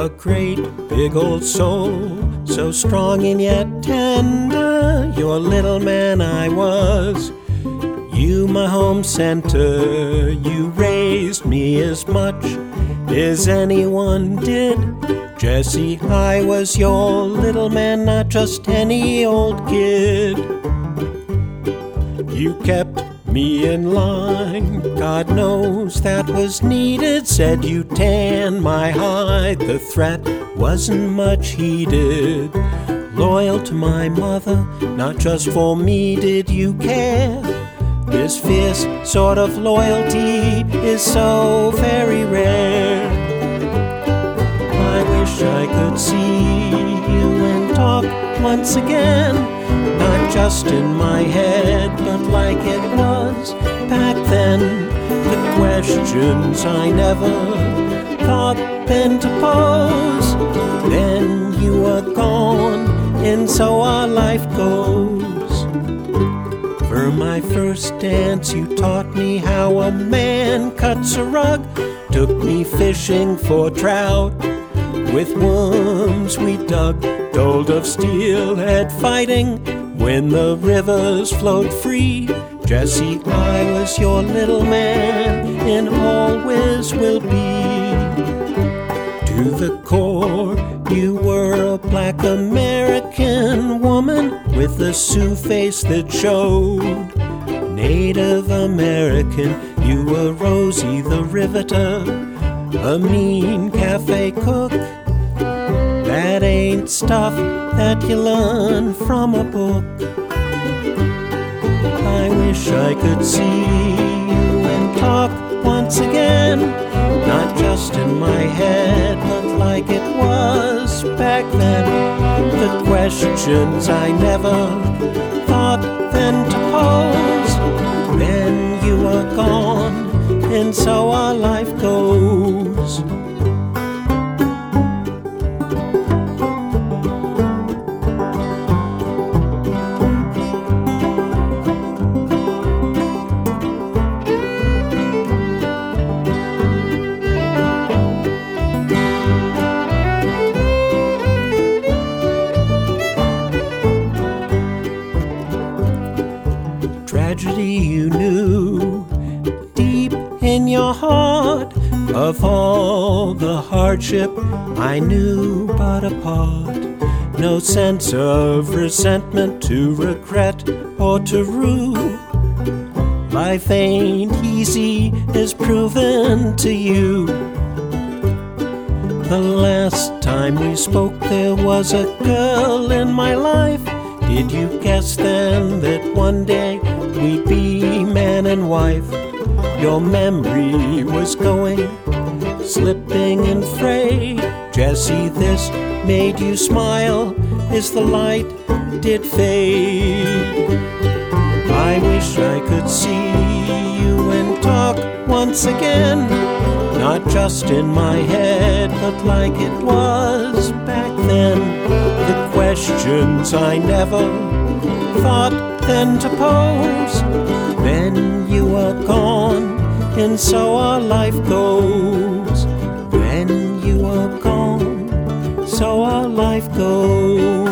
A great big old soul, so strong and yet tender, your little man I was. You my home center, you raised me as much as anyone did. Jesse, I was your little man, not just any old kid. You kept me in line, God knows that was needed. Said you'd tan my hide, the threat wasn't much heeded. Loyal to my mother, not just for me did you care. This fierce sort of loyalty is so very rare. I wish I could see you and talk once again, not just in my head, but like it was back then. The questions I never thought then to pose. Then you were gone, and so our life goes. For my first dance, you taught me how a man cuts a rug. Took me fishing for trout. With worms we dug, told of steelhead fighting when the rivers flowed free. Jesse, I was your little man and always will be. To the core, you were a black American woman with a Sioux face that showed. Native American, you were Rosie the Riveter, a mean cafe cook. That ain't stuff that you learn from a book. I wish I could see you and talk once again, not just in my head, but like it was back then. The questions I never thought then to pose. Then you were gone, and so our life goes. Tragedy you knew deep in your heart. Of all the hardship I knew but a part. No sense of resentment to regret or to rue. Life ain't easy is proven to you. The last time we spoke there was a girl in my life. Did you guess then that one day we'd be man and wife? Your memory was going, slipping and frayed. Jesse, this made you smile as the light did fade. I wish I could see you and talk once again, not just in my head, but like it was back then. The questions I never thought then to pose. Then you were gone, and so our life goes. Then you were gone, so our life goes.